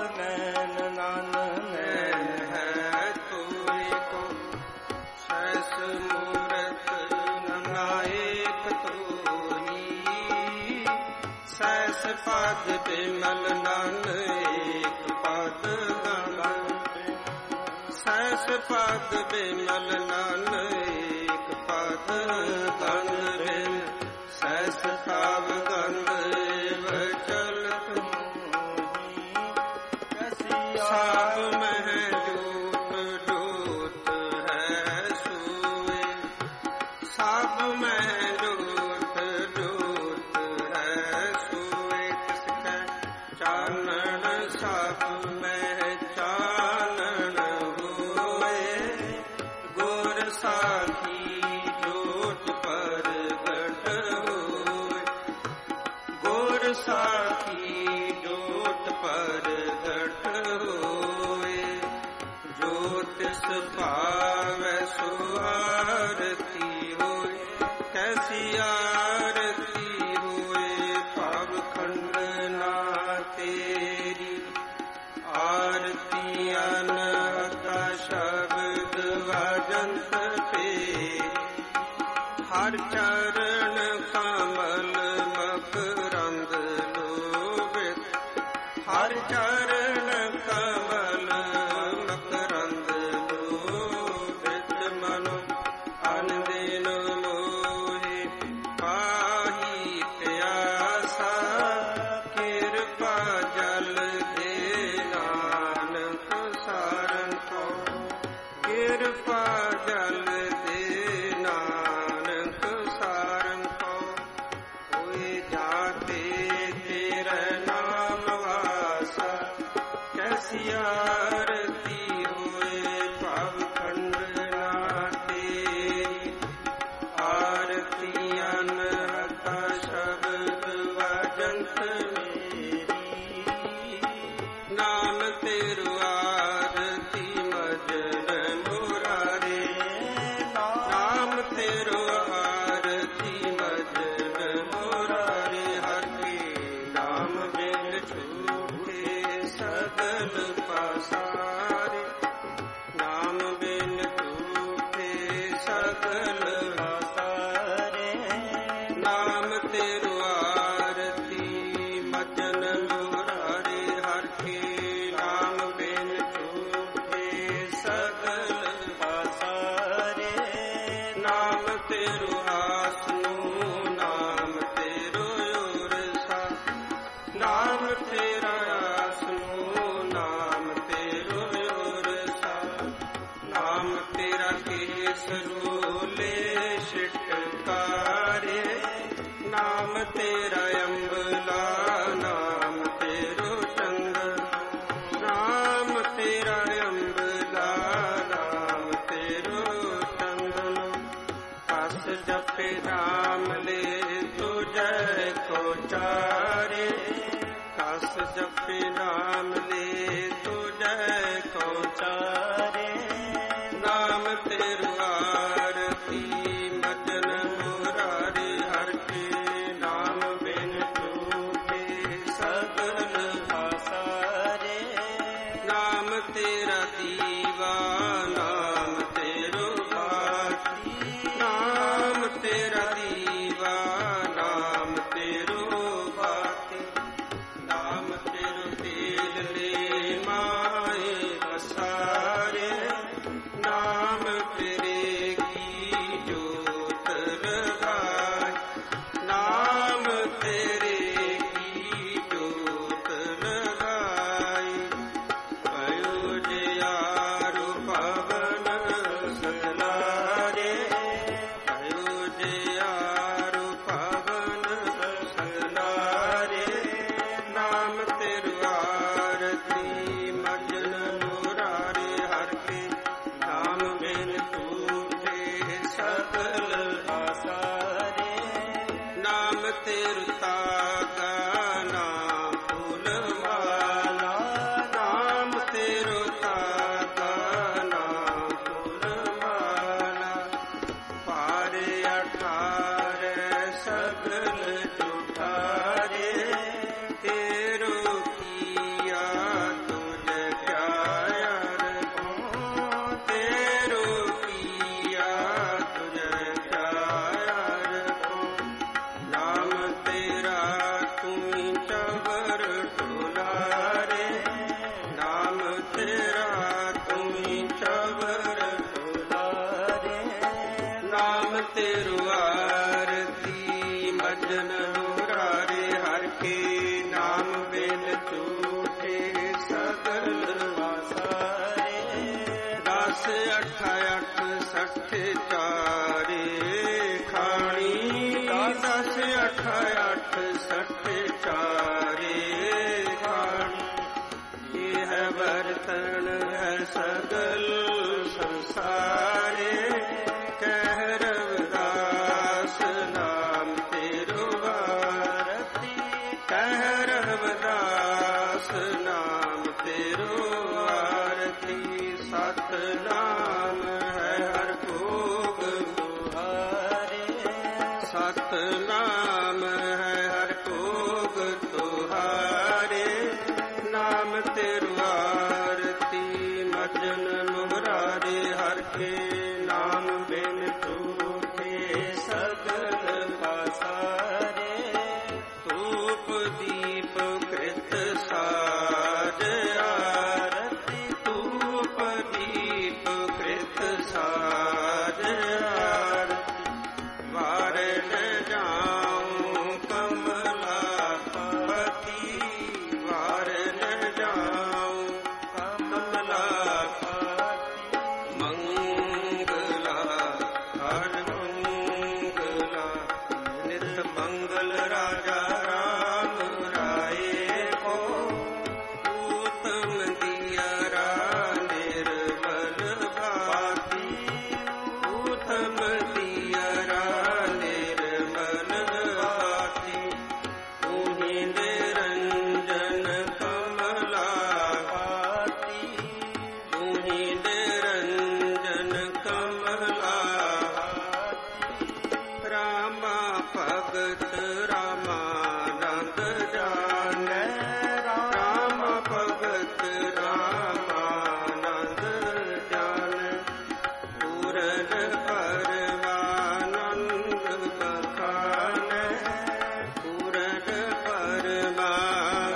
नैन नानक है तोरे को सहस मूरत नायक तोही सहस पद बिमल नान एक पद सहस पद बिमल नान एक पद गंध बिन सहस काव गंध चलत साब मह जोत जोत है सोए साब मह जोत जोत है सोए तिसकै चानन साब मह चानन होए गुर साखी जोत परगट होए गुर साखी जोत परगट होए जो तिस पावै सो आरती होए कैसी आरती होए पाव खंडना तेरी आरती अनहता शब्द वाजंत तेरी हर चरण कमल मकरंद लोभित हर चरण कमल मकरंद लोभित मनो अनदिन मोहि पाही प्यासा कृपा जल दे नानक सारन को कृपा जल दे नानक सारन को कोई जाते तेरा नाम वासा कैसी आरती होए पाव खंडना तेरी आरती अनहता शब्द वाजंत मेरी नाम तेरो आरती मजन मुरारे नाम तेरो आरती मजन मुरारे हर के नाम बिन छूटे सगल पसारे नाम बिन छूटे सगल पसारे नाम तेरो आरती मजन मुरारे हर के नाम बिन छूटे सगल पसारे नाम तेरो आसनु नाम तेरो उरसा नाम तेरा आसनु नाम तेरो उरसा नाम तेरा केसरोले शिटकारे नाम तेरा अम्बला नाम तेरो चंदन नाम तेरा अम्बला नाम तेरो चंदन कस जपे नाम ले तू जय को चारे कस जपे नाम ले तू जय को चारे नाम तेरो आरती मजन मुरारी हर के नाम बिन छूटे सगल आसारे नाम तेरा दीवा नाम तेरो बाती नाम तेरा दीवा नाम तेरो बाती नाम तेरो तेल ले माए पसारे नाम तेरे की जोत लगाए नाम तेरे की जोत लगाई अयोध्यारु पवन सगलारे अयोध्यारु पवन सगलारे नाम तेरो आरती मजन मुरारे हर के नाम बिन छूटे सगल आसारे नाम तेरो तागा नाम फूलमाला नाम तेरो तागा नाम फूलमाला पारे अठारे सगल जुठारे तेरो किया तो ਕੇ ਨਾਮ ਬਿਨ ਝੂਠੇ ਸਗਲ ਵਾਸਾਰੇ। 10 8 8 60 ਚਾਰੇ ਖਾਣੀ 10 8 8 60 ਚਾਰੇ ਖਾਣੀ। ਇਹ ਹੈ ਬਰਤਨ ਹੈ ਸਗਲ ਸੰਸਾਰੇ। ਕਹਿ ਰਵਿਦਾਸ ਨਾਮ ਤੇਰੋ ਆਰਤੀ। ਕਹਿ ਰਵਿਦਾਸ ਨਾਮ ਤੇਰੋ ਆਰਤੀ। ਸਤਿਨਾਮ ਹੈ ਹਰਿ ਭੋਗ ਤੁਹਾਰੇ। ਸਤਿਨਾਮ ਹੈ ਹਰਿ ਭੋਗ ਤੁਹਾਰੇ। ਨਾਮ ਤੇਰੋ ਆਰਤੀ ਮਜਨ ਮੁਰਾਰੇ। ਹਰਿ ਕੇ ਨਾਮ ਬਿਨ ਝੂਠੇ ਸਗਲ ਵਾਸਾਰੇ। ਧੂਪ ਦੀਪ ਕ੍ਰਿਤ ਸਾਜ ਆਰਤੀ। ਧੂਪ ਦੀਪ ਕ੍ਰਿਤ ਸਾਜ ਆਰਤੀ। ਵਾਰ ਨ ਜਾਉ ਕਮਲਾਪਤੀ। ਵਾਰ ਨ ਜਾਉ ਕਮਲਾਪਤੀ। ਮੰਗਲਾ ਹਰਿ ਮੰਗਲਾ ਨਿਤ ਮੰਗਲ ਰਾਜਾ ਰਾਮ ਰਾਏ ਕੋ। ਊਤਮ ਦੀਅਰਾ ਨਿਰਮਲ ਭਾਤੀ। ਊਤਮ ਦੀਅਰਾ ਨਿਰਮਲ ਭਾਤੀ। ਤੂਹੀ ਨਿਰੰਜਨ ਕਮਲਾ ਭਾਤੀ। ਤੂਹੀ ਨਿਰੰਜਨ ਕਮਲਾ ਭਾਤੀ। ਰਾਮਾ ਭਗਤ ਰਾਮਾਨੰਦ ਜਾਣੈ। ਰਾਮ ਭਗਤ ਰਾਮਾਨੰਦ ਜਾਣੈ। ਪੂਰਨ ਪਰਮਾਨੰਦ ਬਖਾਨੈ। ਪੂਰਨ ਪਰਮਾਨੰਦ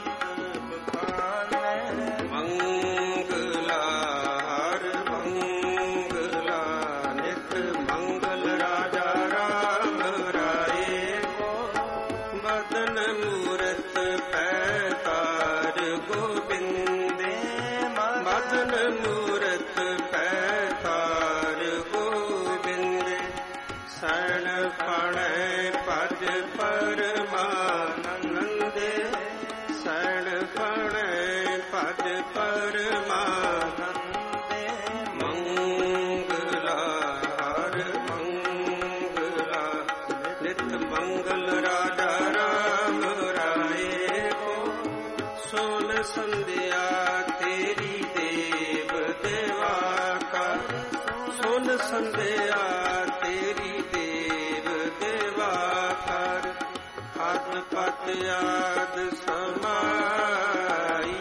ਬਖਾਨੈ। ਮੰਗਲਾ ਹਰਿ ਮੰਗਲਾ ਨਿਤ ਮੰਗਲ ਰਾਜਾ ਰਾਮ ਰਾਏ ਕੋ। ਮਦਨ ਮੂਰਤ ਪੈਤਾਰ ਗੋਬਿੰਦੇ। ਮਦਨ ਮੂਰਤ ਪੈਤਾਰ ਗੋਬਿੰਦੇ। ਸਰਨ ਪੜੈ ਭਜ ਪਰਮਾਨੰਦੇ। ਸਰਨ ਪੜੈ ਭਜ ਪਰਮਾਨੰਦੇ। ਮੰਗਲਾ ਹਰਿ ਮੰਗਲਾ ਨਿਤ ਮੰਗਲ ਰਾਜਾ ਰਾਮ ਰਾਏ ਕੋ। ਸੋਨ ਸੰਧਿਆ ਤੇਰੀ ਦੇਵ ਦੇਵਾ ਕਰ। ਸੋਨ ਸੰਧਿਆ ਤੇਰੀ ਦੇਵ ਦੇਵਾ ਕਰ। ਅਦ ਪਤ ਆਦ ਸਮਾਈ।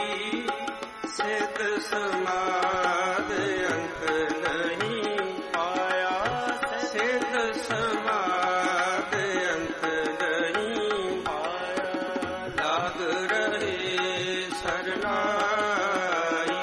ਸਿਧ ਸਮਾਦ ਅੰਤ ਨਹੀਂ ਪਾਇਆ। ਸਿਧ ਸਮਾਦ ਅੰਤ ਨਹੀਂ ਪਾਇਆ। ਲਾਗ ਰਹੇ ਸਰਨਾਈ।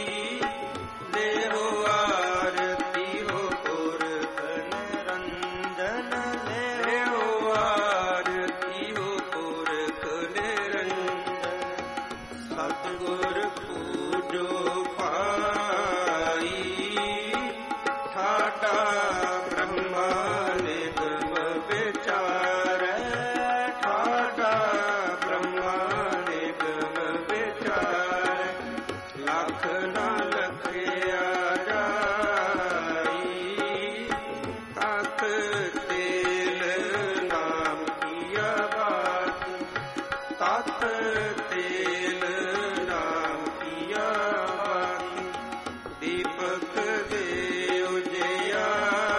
ਦੇਹੋ ਆਰਤੀ ਹੋ ਪੁਰਖ ਨਿਰੰਜਨ। ਦੇਹੋ ਆਰਤੀ ਹੋ ਪੁਰਖ ਨਿਰੰਜਨ। ਸਤਿਗੁਰ ਪੂਜੋ ਪਾਈ। ਠਾਠਾ ਬ੍ਰਹਮਾ ਨਿਗਮ ਵਿਚਾਰੈ। ਠਾਠਾ ਬ੍ਰਹਮਾ ਨਿਗਮ ਵਿਚਾਰੈ। ਲੱਖ ਨਾ ਲਖਿਆ ਜਾਈ। ਤਤ ਤੇਲ ਨਾਮ ਕੀਆ ਬਾਤ। ਤਤ ਤੇਲ ਨਾਮ ਕੀਆ ਬਾਤ। ਦੀਪਕ ਦੇ ਉਜਿਆਰਾ।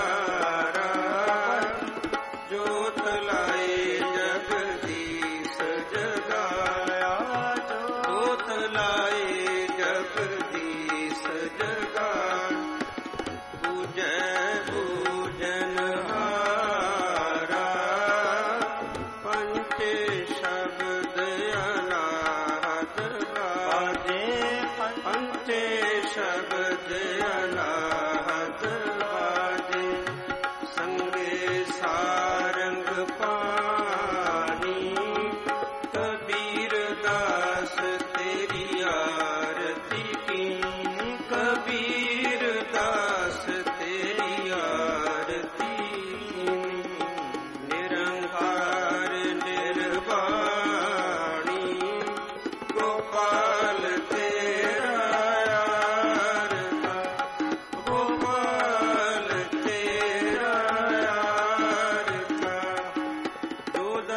ਜੋਤ ਲਾਏ ਜਗਦੀਸ਼ ਜਗਾਇਆ। ਜੋਤ ਲਾਏ ਜਗਦੀਸ਼ ਜਗਾਇਆ। ਪੂਜੈ ਪੂਜਨ ਹਾਰਾ। ਪੰਚੇ ਸ਼ਬਦ ਅਨਾਹਤ ਬਾਜੇ। ਪੰਚੇ ਸ਼ਬਦ ਅਨਾਹਤ ਬਾਜੇ। ਸੰਗੇ ਸਾਰੰਗ ਪਾ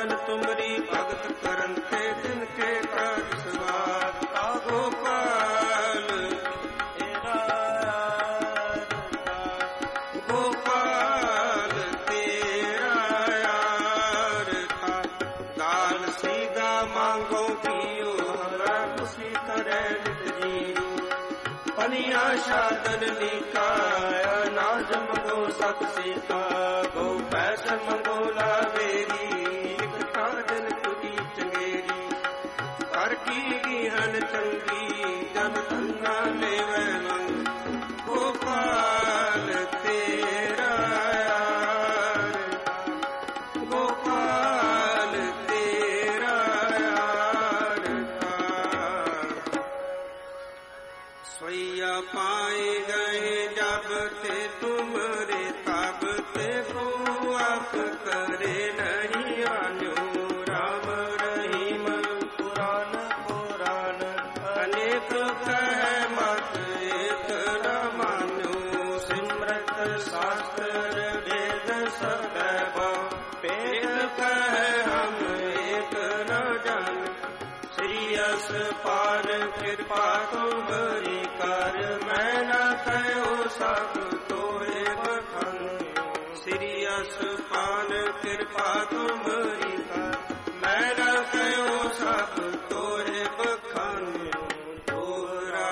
ਜਨ ਤੁਮਰੀ ਭਗਤ ਕਰਨ ਤੇ ਦਿਨ ਕੇ ਕਾਜ ਸਵਾਰ ਤਾ ਗੋਪਾਲ ਗੋਪਾਲ ਤੇਰਾ ਯਾਰ ਥਾ ਦਾਲ ਸੀਦਾ ਮੰਗੋ ਕੀਓ ਹਰਾ ਤੁਸੀਂ ਕਰੇ ਨਿਤ ਜੀਉ ਪਨੀਆ ਸਾਧਨ ਨਿਕਾਇਆ ਨਾਜ ਮੰਗੋ ਸਤ ਸੀਤਾ ਗੋ ਪੈਸ ਮੰਗੋ ਲਾਵੇਰੀ ਇਕ ਕਾਜਲ ਤੁਦੀ ਚੰਗੇਰੀ ਕਰ ਕੀ ਹਨ ਚੰਗੀ ਜਨ ਧੰਨਾ ਲੈਵੈ ਮੰਗ ਗੋਪਾਲ ਤੇਰਾ ਯਾਰ ਗੋਪਾਲ ਤੇਰਾ ਯਾਰ ਸੋਈਆ ਪਾਏ ਗਏ ਜਬ ਤੇ ਤੁਮਰੇ ਤਬ ਤੇ ਕੋ ਆਪ ਕਰੇ ਨਹੀਂ ਆਨਿਓ ਰਾਮ ਰਹੀਮ ਪੁਰਾਨ ਪੁਰਾਨ ਅਨੇਕ ਕਹਿ ਮਤ ਏਕ ਨ ਮਾਨਿਓ ਸਿਮਰਤ ਸ਼ਾਸਤਰ ਵੇਦ ਸਦੈ ਭੇਦ ਕਹਿ ਹਮ ਏਕ ਨ ਜਾਨ ਸ੍ਰੀ ਅਸਪਾਲ ਕਿਰਪਾ ਤੁਮਰੀ ਕਰ ਮੈਂ ਨਾ ਕਹਿਓ ਸਭ ਤੋਏ ਬਖਾਨਿਓ ਸ੍ਰੀ ਅਸਪਾਲ ਕਿਰਪਾ ਤੁਮਰੀ ਕਰ ਮੈਂ ਨਾ ਕਹਿਓ ਸਭ ਤੋਏ ਬਖਾਨਿਓ ਦੋਹਰਾ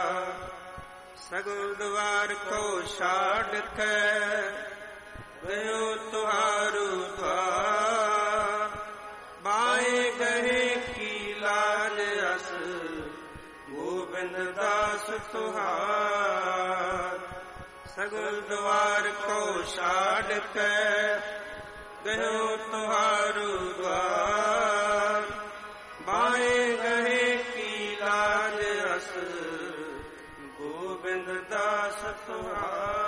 ਸਗਲ ਦਵਾਰ ਕੋ ਛਾੜ ਕੇ ਗਇਓ ਤੁਹਾਰੂ ਦਵਾਰ ਬਾਏ ਗਏ ਕੀ ਲਾਜ ਅਸ ਗੋਬਿੰਦ ਦਾਸ ਤੁਹਾਰ ਸਗਲ ਦਵਾਰ ਕੋ ਛਾੜ ਕੇ ਗਇਓ ਤੁਹਾਰੂ ਦਵਾਰ ਬਾਏ ਗਏ ਕੀ ਲਾਜ ਅਸ ਗੋਬਿੰਦ ਦਾਸ ਤੁਹਾਰ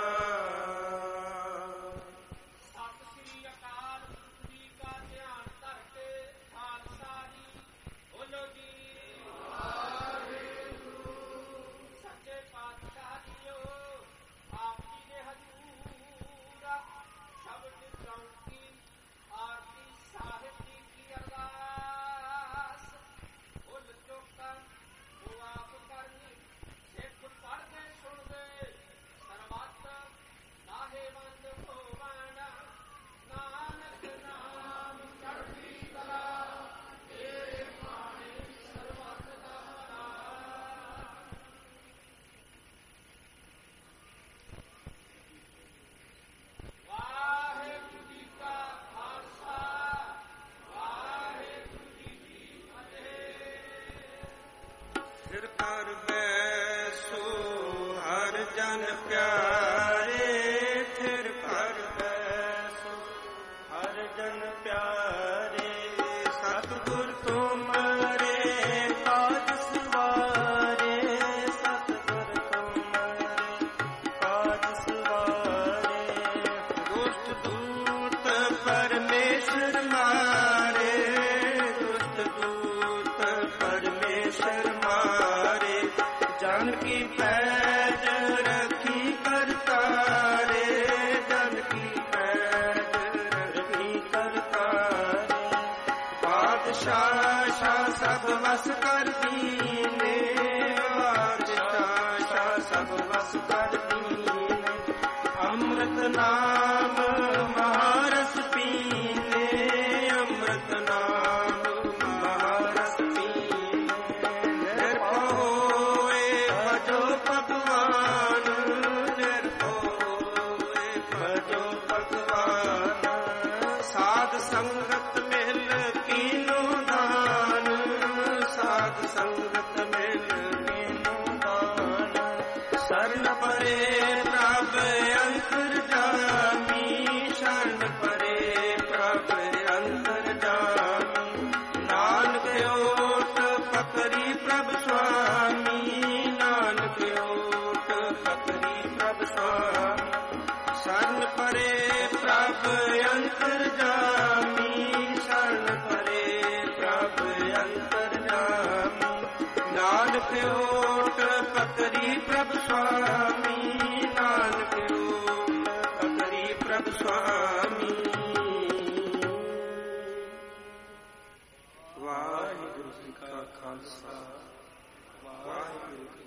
ਖਾਲਸਾ ਵਾਹਿਗੁਰੂ ਜੀ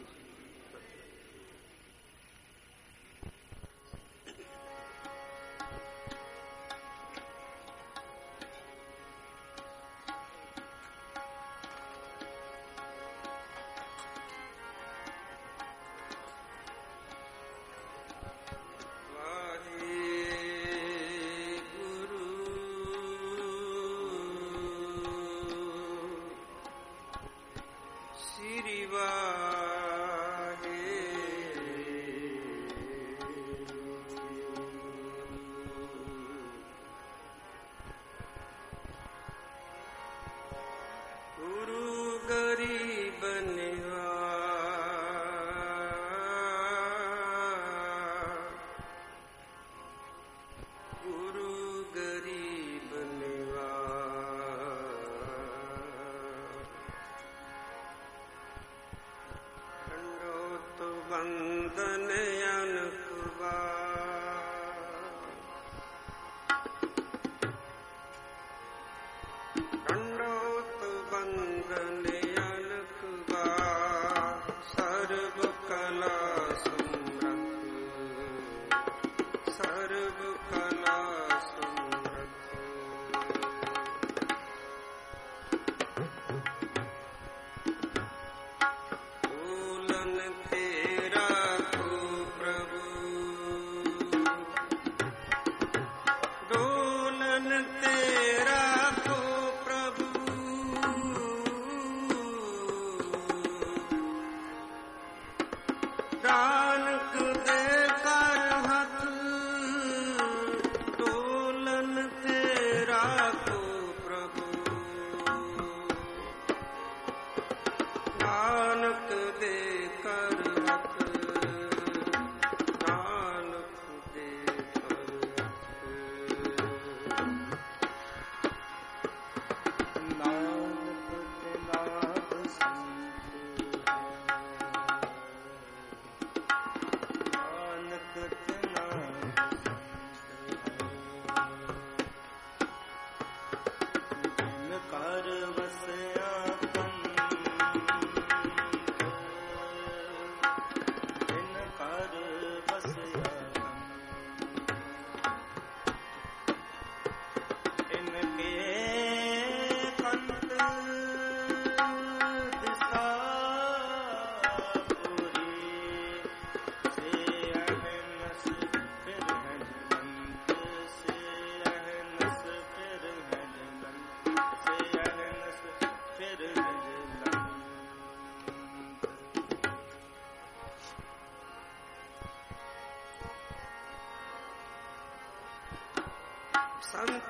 ਸੰਤ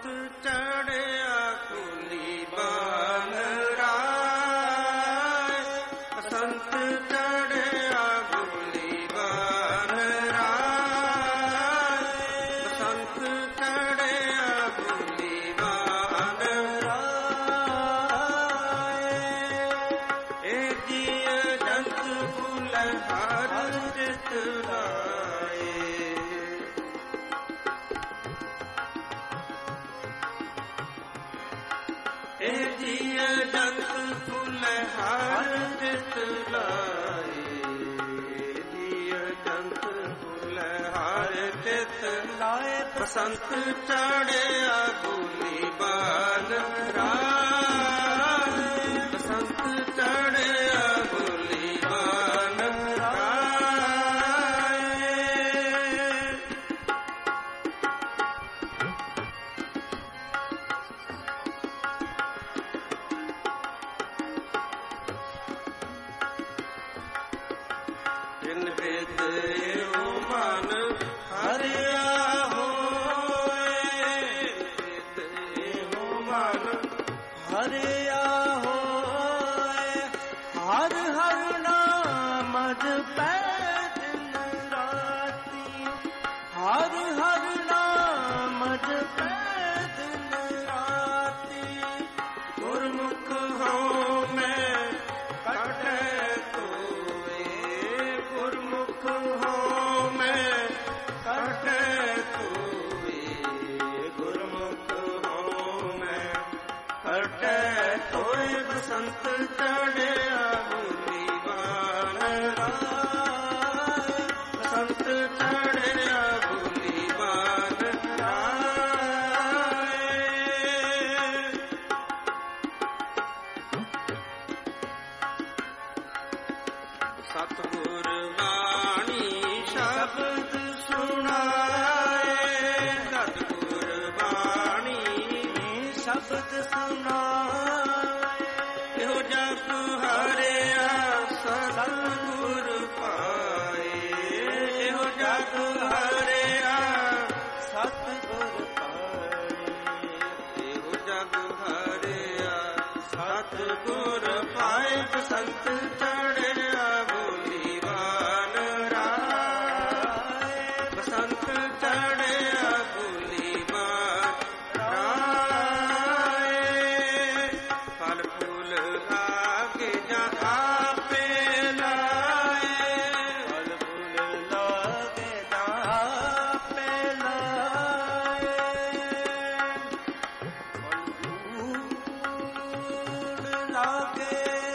ਚੜਿਆ ਕੁਲੀ ਬਾਲ ਰਾਏ, ਸੰਤ ਚੜਿਆ ਕੁਲੀ ਬਾਲ ਰਾਏ, ਸੰਤ ਚੜਿਆ ਕੁਲੀ ਬਾਲ ਰਾਏ। ਇਹ ਜੀਅ ਜੰਤ ਫੁੱਲ ਹਰ ਚਿਤ ਲਾਏ, ਇਹ ਜੀਅ ਜੰਤ ਫੁੱਲ ਹਰ ਚਿਤ ਲਾਏ, ਜੀਅ ਜੰਤ ਫੁੱਲ ਹਰ ਚਿਤ ਲਾਏ। ਬਸੰਤ ਚੜਿਆ ਬੋਲੀ ਬਾਲ ਰਾਏ, ਬਸੰਤ ਚੜਿਆ ਬੋਲੀ ਬਾਲ ਰਾਏ। ਜਿਨ ਬਿਦ ਇਹੋ ਮਨ ਹਰਿਆ ਹੋਏ, ਬਿਦ ਇਹੋ ਮਨ ਹਰਿਆ ਹੋਏ। ਹਰ ਹਰ ਨਾਮ ਜਪੈ ਦਿਨ ਰਾਤੀ, ਹਰ ਹਰ ਨਾਮ ਜਪੈ ਦਿਨ ਰਾਤੀ। ਗੁਰਮੁਖ ਹੋ ਮੈਂ ਕਟੈ ਤੋਏ, ਗੁਰਮੁਖ ਹੋ ਮੈਂ ਕਟੈ ਤੋਏ, ਗੁਰਮੁਖ ਹੋ ਮੈਂ ਕਟੈ ਤੋਏ। ਬਸੰਤ ਚੜਿਆ ਬੁੱਲੀਵਾਨ ਰਾਏ, ਬਸੰਤ ਚੜਿਆ ਬੁੱਲੀਵਾਨ ਰਾਏ। ਸਤਿਗੁਰ ਬਾਣੀ ਸ਼ਬਦ ਸੁਣਾਏ, ਸਤਿਗੁਰ ਬਾਣੀ ਸ਼ਬਦ ਸੁਣਾਏ। ਇਹੋ ਜਪ ਹਰਿਆ ਸਤਿਗੁਰ ਪਾਏ, ਇਹੋ ਜਪ ਹਰਿਆ ਸਤਿਗੁਰ ਪਾਏ, ਇਹੋ ਜਪ ਹਰਿਆ ਸਤਿਗੁਰ ਪਾਏ। ਬਸੰਤ ਚੜਿਆ ਬੁੱਲੀਵਾਨ ਰਾਏ, ਬਸੰਤ ਚੜਿਆ ਬੁੱਲੀਵਾਨ ਰਾਏ। ਫਲ ਫੁੱਲ ਲਾਗੇ ਜਾਂ ਆਪੇ ਲਾਏ, ਫਲ ਫੁੱਲ ਲਾਗੇ ਜਾਂ ਆਪੇ ਲਾਏ। ਫਲ ਫੁੱਲ ਲਾਗੇ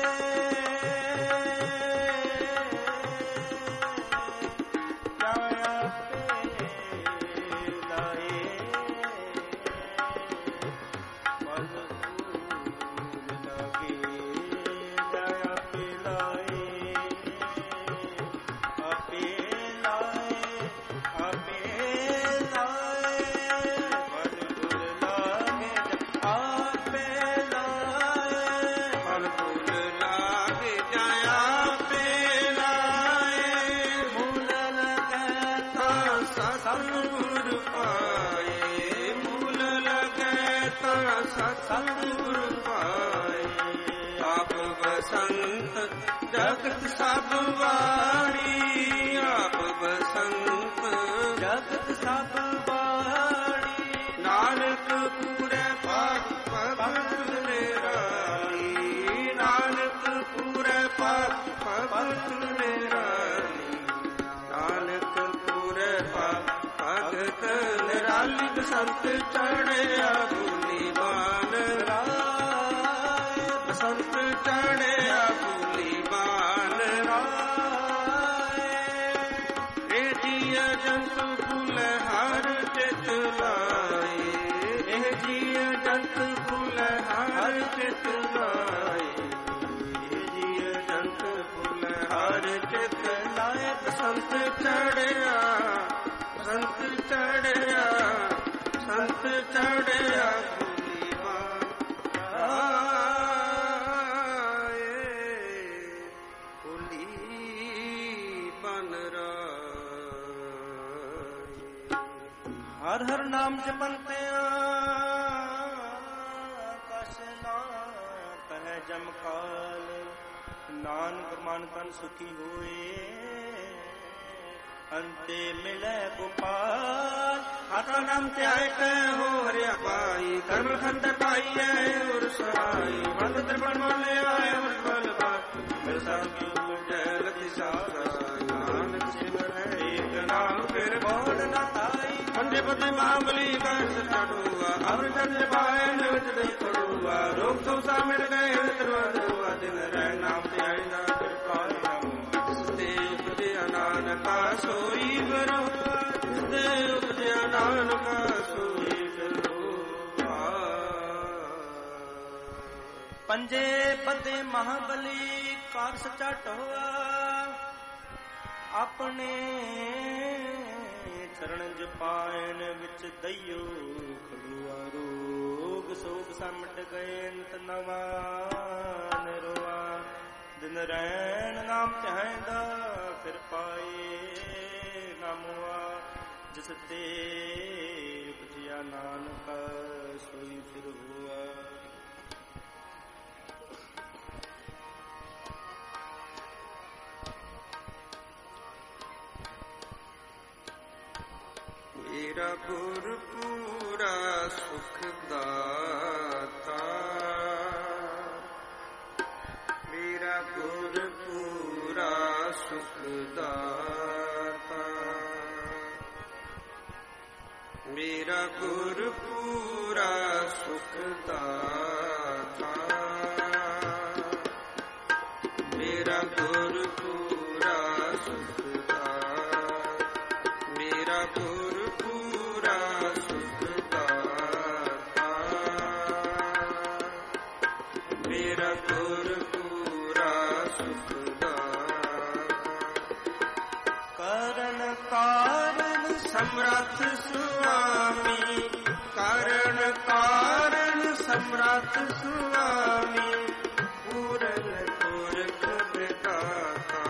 ਸਤਿਗੁਰ ਪਾਏ, ਮੂਲ ਲਗੈ ਤਾਂ ਸਤਿਗੁਰ ਪਾਏ। ਆਪ ਬਸੰਤ ਜਗਤ ਸਭ ਵਾਣੀ, ਆਪ ਬਸੰਤ ਜਗਤ ਸਭ ਵਾਣੀ। ਨਾਨਕ ਪੂਰੇ ਪਾਪ ਭਗਤ ਨਿਰਾਲੀ, ਨਾਨਕ ਪੂਰੇ ਪਾਪ ਭਗਤ ਨਿਰਾਲੀ, ਨਾਨਕ ਪੂਰੇ ਪਾਪ ਭਗਤ ਨਿਰਾਲੀ। ਬਸੰਤ ਚੜਿਆ ਬੁੱਲੀਵਾਨ ਰਾਏ, ਬਸੰਤ ਚੜਿਆ ਬੁੱਲੀਵਾਨ ਰਾਏ। ਇਹ ਜੀਅ ਜੰਤੁ ਫੁੱਲ ਹਰ ਚਿਤ ਲਾਏ, ਇਹ ਜੀਅ ਜੰਤੁ ਫੁੱਲ ਹਰ ਚਿਤ ਲਾਏ, ਇਹ ਜੀਅ ਜੰਤੁ ਫੁੱਲ ਹਰ ਚਿਤ ਲਾਏ। ਬਸੰਤ ਚੜਿਆ, ਬਸੰਤ ਚੜਿਆ, ਬਸੰਤ ਚੜਿਆ ਬੁੱਲੀਵਾਨ ਰਾਏ, ਬੁੱਲੀਵਾਨ ਰਾਏ। ਹਰ ਹਰ ਨਾਮ ਜਪੰਤਿਆਂ ਕਛ ਨਾ ਕਹੈ ਜਮ ਕਾਲ, ਨਾਨਕ ਮਨ ਤਨ ਸੁਖੀ ਹੋਏ ਅੰਤੇ ਮਿਲੈ ਗੋਪਾਲ। ਆਤਾ ਨਾਮ ਧਿਆਇ ਕੈ ਹੋ ਹਰਿਆ ਪਾਈ, ਕਰਮ ਖੰਡ ਪਾਈਐ ਔਰ ਸਹਾਈ। ਬੰਦ ਤ੍ਰਿਪਣ ਮੋਲੇ ਆਏ ਅਮਰ ਬਲ ਬਾਤ, ਮਿਲ ਸਾਖੀ ਜੈ ਲਤੀ ਸਾਈ। ਨਾਨਕ ਸਿਮਰੈ ਏਕ ਨਾਮ ਫਿਰ ਬੋੜ ਨਾ ਤਾਈ, ਪੰਜੇ ਪਤੇ ਮਾਮਲੀ ਕਰ ਸਚਾ ਢੂਆ। ਅਮਰ ਚੰਦ ਪਾਏ ਨਿਵਤ ਦੇ ਖੜੂਆ, ਰੋਗ ਸੋਸਾ ਮਿਟ ਗਏ ਤਰਵਾਦ ਹੁਆ। ਦਿਨ ਰਹਿ ਨਾਮ ਧਿਆਈ ਦਾ ਫਿਰ ਪਾਈ ਨਾਮ, ਜਿਸਦੇ ਉਪਜਿਆ ਨਾਨਕਾ ਸੋਈ ਬਰੋ, ਜਿਸਦੇ ਉਪਜਿਆ ਨਾਨਕਾ ਸੋਈ ਬਰੋ। ਪੰਜੇ ਪਤੇ ਮਹਾਬਲੀ ਕਾਰ ਸਚਾ ਢੋਆ, ਆਪਣੇ ਚਰਨ ਜਪਾਇਨ ਵਿੱਚ ਦਈਓ ਖੜੂਆ। ਰੋਗ ਸੋਗ ਸਮਟ ਗਏ ਅੰਤ ਨਵਾ ਨਿਰਵਾ, ਦਿਨ ਰੈਣ ਨਾਮ ਚਾਹੀਦਾ ਫਿਰ ਪਾਏ ਨਾਮੁਆ। ਜਿਸ ਤੇ ਉਪਜਿਆ ਨਾਨਕਾ ਸੋਈ ਫਿਰ ਹੁਆ। ਮੇਰਾ ਗੁਰ ਪੂਰਾ ਸੁਖ ਦਾਤਾ, ਮੇਰਾ ਗੁਰ ਪੂਰਾ ਸੁਖ ਦਾਤਾ, ਮੇਰਾ ਗੁਰ ਪੂਰਾ ਸੁਖ ਦਾਤਾ। ਗੁਰ ਪੂਰਾ ਸੁਖ ਦਾਤਾ, ਮੇਰਾ ਗੁਰ ਪੂਰਾ ਸੁਖ ਦਾਤਾ, ਮੇਰਾ ਗੁਰ ਪੂਰਾ ਸੁਖ ਕਰਨ ਕਾਰਨ ਸਮਰੱਥ ਸੁਆਮੀ, ਕਰਨ ਕਾਰਨ ਸਮਰੱਥ ਸੁਆਮੀ, ਪੂਰਨ ਪੁਰਖ ਵਿਦਾਤਾ,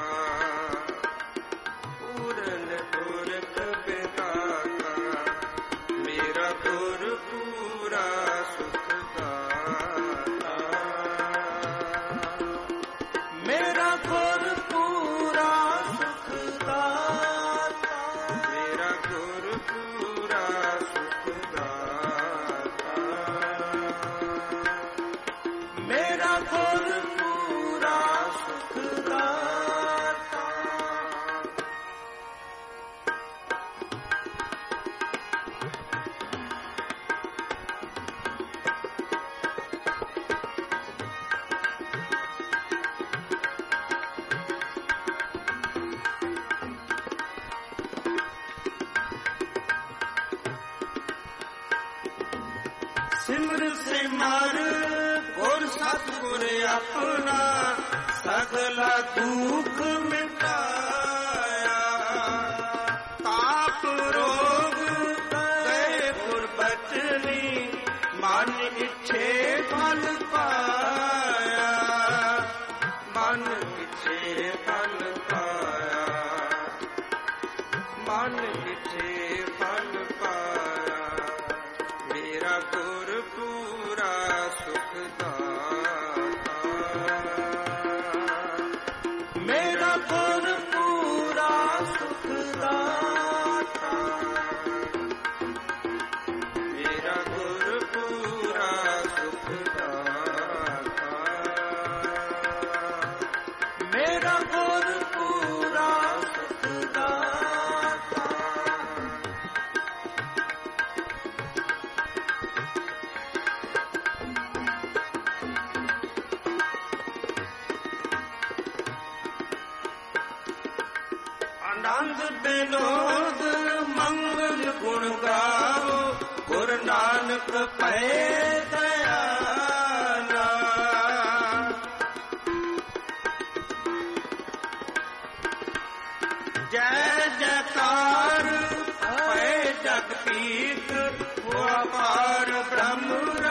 ਪੂਰਨ ਪੁਰਖ ਵਿਦਾਤਾ, ਮੇਰਾ ਗੁਰ ਪੂਰਾ ਸੁਖ ਦਾਤਾ, ਮੇਰਾ ਗੁਰ ਪੂਰਾ ਸੁਖ ਦਾਤਾ, ਮੇਰਾ ਗੁਰ ਪੂਰਾ ਸੁਖ ਦਾਤਾ, ਮੇਰਾ ਗੁਰ ਪੂਰਾ ਸੁਖ ਦਾਤਾ। ਸਿਮਰ ਸਿਮਰ ਗੁਰ ਸਤਿਗੁਰ ਆਪਣਾ, ਸਗਲਾ ਦੁਖ ਮਿਟਾਇਆ, ਤਾਪ ਰੋਗ ਗਏ ਗੁਰਬਚਨੀ, ਮਨ ਇੱਛੇ ਫਲ ਪਾਇਆ, ਮਨ ਇੱਛੇ ਫਲ ਪਾਇਆ, ਮਨ ਇੱਛੇ ਫਲ ਪਾਇਆ, ਮੇਰਾ ਗੁਰ ਪੂਰਾ ਸੁਖ ਦਾਤਾ, ਮੇਰਾ ਗੁਰ ਪੂਰਾ ਸੁਖ ਦਾਤਾ, ਮੇਰਾ ਗੁਰ ਪੂਰਾ ਸੁਖ ਦਾਤਾ, ਮੇਰਾ ਗੁਰ ਪੂਰਾ ਸੁਖ ਦਾਤਾ। ਆਨੰਦ ਬਿਨੋਦ ਮੰਗਲ ਗੁਣ ਗਾਵੋ, ਗੁਰ ਨਾਨਕ ਪਏ ਦਇਆਲਾ, ਜੈ ਜੈਕਾਰ ਪਏ ਜਗ ਪੀਤ, ਹੋਆ ਪਾਰ ਬ੍ਰਹਮ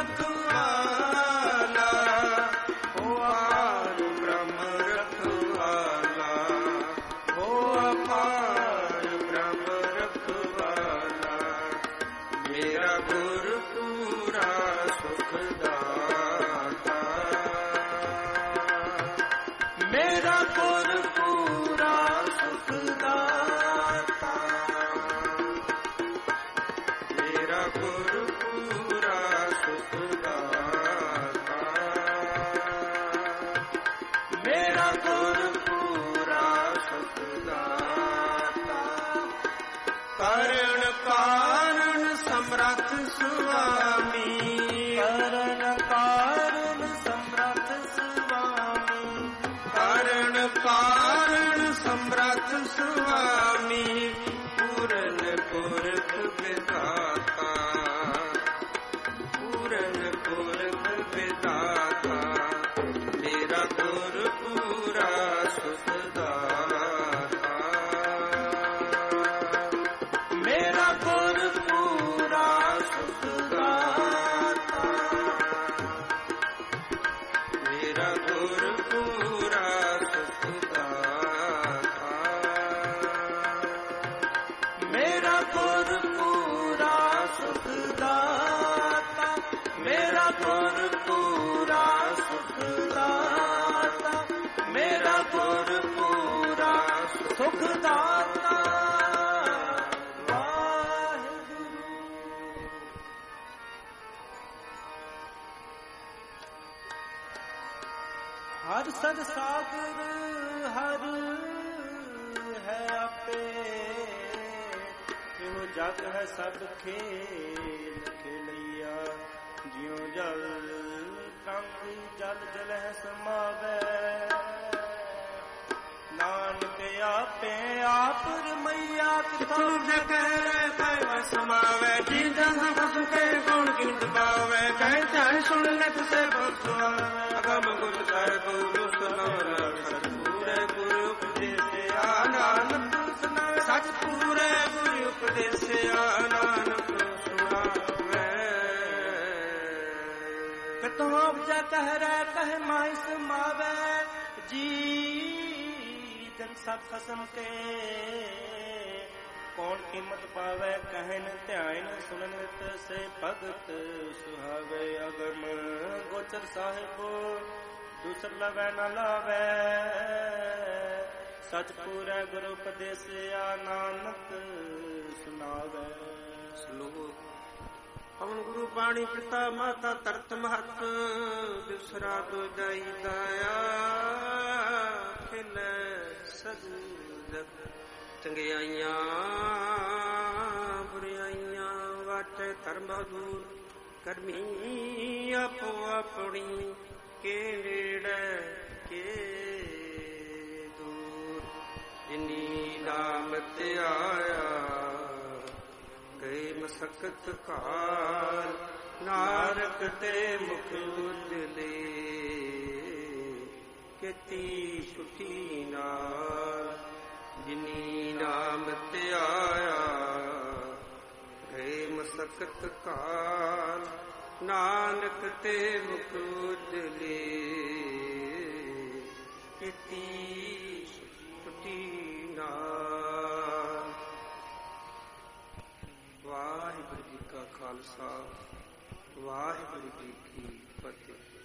ਰਖਵਾਲਾ, ਹੋਆ ਬ੍ਰਹਮ ਰਖਵਾਲਾ, ਹੋਆ ਪਾਰ ਬ੍ਰਹਮ ਰਖਵਾਲਾ, ਮੇਰਾ ਗੁਰ ਪੂਰਾ ਸੁਖ ਦਾਤਾ, ਮੇਰਾ ਗੁਰ ਪੂਰਾ ਸੁਖ ਦਾਤਾ, ਮੇਰਾ ਗੁਰ ਪੂਰਾ ਸੁਖ ਦਾਤਾ, ਮੇਰਾ ਗੁਰ ਪੂਰਾ ਸੁਖ ਦਾਤਾ, ਕਰਨ ਕਾਰਨ ਸਮਰੱਥ ਸੁਆਮੀ, ਕਰਨ ਕਾਰਨ ਸਮਰੱਥ ਸੁਆਮੀ, ਕਰਨ ਕਾਰਨ ਸਮਰੱਥ ਸੁਆਮੀ, ਪੂਰਨ ਪੁਰਖ ਵਿਦਾਤਾ, ਪੂਰਨ ਪੁਰਖ ਵਿਦਾਤਾ, ਮੇਰਾ ਗੁਰ ਪੂਰਾ ਸੁਖ ਦਾਤਾ, ਮੇਰਾ ਗੁਰ ਪੂਰਾ ਸੁਖ ਦਾਤਾ, ਮੇਰਾ ਗੁਰ ਪੂਰਾ ਸੁਖ ਦਾਤਾ, ਮੇਰਾ ਗੁਰ ਪੂਰਾ ਸੁਖ ਦਾਤਾ, ਮੇਰਾ ਗੁਰ ਪੂਰਾ ਸੁਖ ਦਾਤਾ, ਮੇਰਾ ਗੁਰ ਪੂਰਾ ਸੁਖ ਦਾਤਾ। ਹਰ ਸਦ ਸਾਗਰ ਹਰ ਹੈ ਆਪੇ, ਇਹੋ ਜਗ ਹੈ ਸਭ ਖੇਲ ਖੇਲਈਆ, ਜਿਉ ਜਲ ਕੰਗ ਜਲ ਜਲ ਹੈ ਸਮਾਵੈ, ਨਾਨਕ ਆਪੇ ਆਪ ਰਮਈਆ ਕਿਥੋਂ ਜਕਰੇ ਪੈ ਸਮਾਵੇ ਜੀ ਜਨ ਫਸ ਕੇ ਗੁਣ ਕਿੰਦ ਪਾਵੇ ਕਹਿ ਚਾਹੇ ਸੁਣ ਲੈ ਤੁਸੇ ਬਖਸ਼ਵਾਵੇ ਅਗਮ ਗੁਰ ਸਾਹਿਬ ਗੁਰੂ ਸਨਵਰ ਸਤਿਪੂਰੇ ਗੁਰੂ ਉਪਦੇਸਿਆ ਨਾਨਕ ਸੁਣਾਵੇ ਸਤਿਪੂਰੇ ਗੁਰੂ ਉਪਦੇਸਿਆ ਨਾਨਕ ਸੁਣਾਵੇ ਕਿਤੋਂ ਉਪਜੈ ਕਹਿ ਰਹਿ ਕਹਿ ਮਾਈ ਸਮਾਵੇ ਜੀ ਜਨ ਸਤ ਖਸਮ ਕੇ ਕੌਣ ਕੀਮਤ ਪਾਵੇ ਕਹਿਨ ਧਿਆਨ ਸੁਣਨ ਸੇ ਭਗਤ ਸੁਹਾਵੇ ਅਗਮ ਗੋਚਰ ਸਾਹਿਬੋ ਦੂਸਰ ਲਵੈ ਨ ਲਾਵੇ ਸਚ ਪੂਰੈ ਗੁਰੂ ਉਪਦੇਸਿਆ ਨਾਨਕ ਸੁਣਾਵੇ। ਸ਼ਲੋਕ ਪਵਨ ਗੁਰੂ ਬਾਣੀ ਪਿਤਾ ਮਾਤਾ ਤਰਤ ਮਹਤ ਦੂਸਰਾ ਦੁਜਾਈ ਦਾਇਆ ਖਿਲੇ ਸਗੁਦਕ ਚੰਗਿਆਈਆਂ ਬੁਰਾਈਆਂ ਵਾਟੇ ਧਰਮ ਦੂਰ ਕਰਮੀ ਆਪੋ ਆਪਣੀ ਕੇ ਨੇੜੇ ਕੇ ਦੂਰ ਜਿਨੀ ਨਾਮ ਤੇ ਆਇਆ ਗਏ ਮਸਕਤ ਕਾਲ ਨਾਰਕ ਤੇ ਮੁਖ ਉਜਲੇ ਕੀਤੀ ਛੁੱਟੀ ਨਾਲ ਜਿਨੀ ਨਾਮ ਤੇ ਆਇਆ ਗਏ ਮਸਕਤ ਕਾਲ ਨਾਨਕ ਤੇ ਮੁਖ ਉਜਲੇ ਕੀਤੀ ਛੁੱਟੀ ਨਾਲ। ਵਾਹਿਗੁਰੂ ਜੀ ਕਾ ਖਾਲਸਾ ਵਾਹਿਗੁਰੂ ਜੀ ਕੀ ਫਤਿਹ।